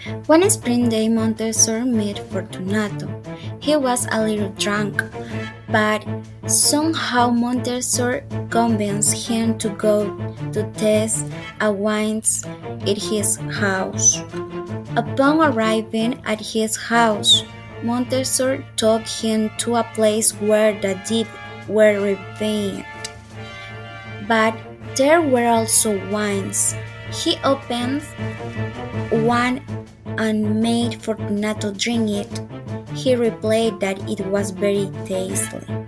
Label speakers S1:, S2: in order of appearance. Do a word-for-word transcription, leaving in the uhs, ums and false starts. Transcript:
S1: One spring day Montessor met Fortunato. He was a little drunk, but somehow Montessor convinced him to go to taste a wines at his house. Upon arriving at his house, Montessor took him to a place where the dead were revealed, but there were also wines. He opened one and made Fortunato drink it. He replied that it was very tasty.